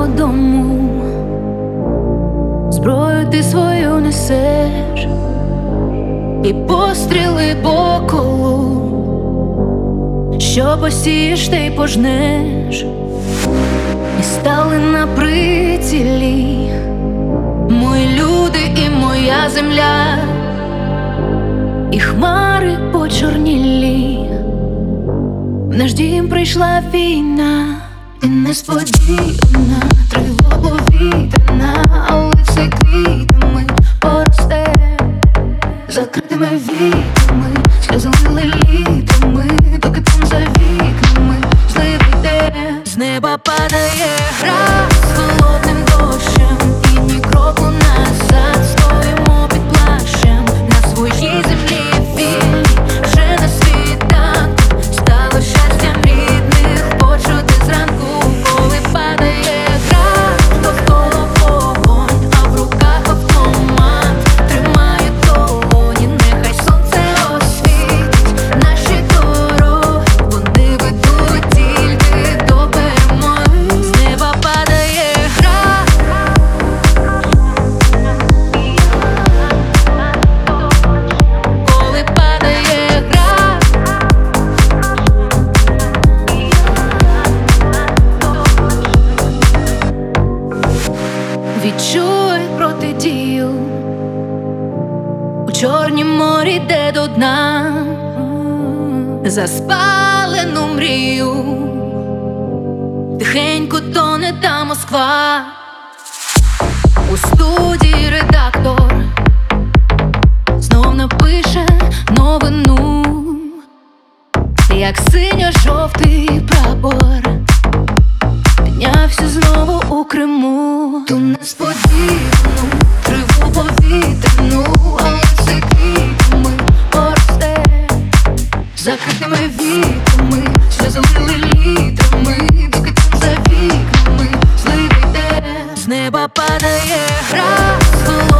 мого дому. Зброю ти свою несеш, і постріли по колу. Що посієш, ти й пожнеш. І стали на прицілі мої люди і моя земля, і хмари почорнілі. В наш дім прийшла війна, і несподівана тривога повітряна, але все квітами поросте, закритими вікнами, сльозами літами, доки там за вікнами злив іде. З неба падає град з холодним дощем, і ні кроку назад, стоїмо під плащем на своїй землі вільні, вже на світанку стало щастям рідних почути зранку. Коли падає град, довкола вогонь, а в руках автомат тримає долоні. Нехай сонце освітить наші дороги, вони ведуть тільки до перемоги. З неба падає град, коли падає град, відчуй протидію у Чорнім морі, де до дна, за спалену мрію тихенько тоне та Москва. У студії редактор знов напише новину, як синьо-жовтий прапор піднявся знову у Криму. Ту несподівану тривогу повітряну, але все квітами поросте, закритими вікнами, сльозами літрами, доки там за вікнами злив іде. З неба падає град.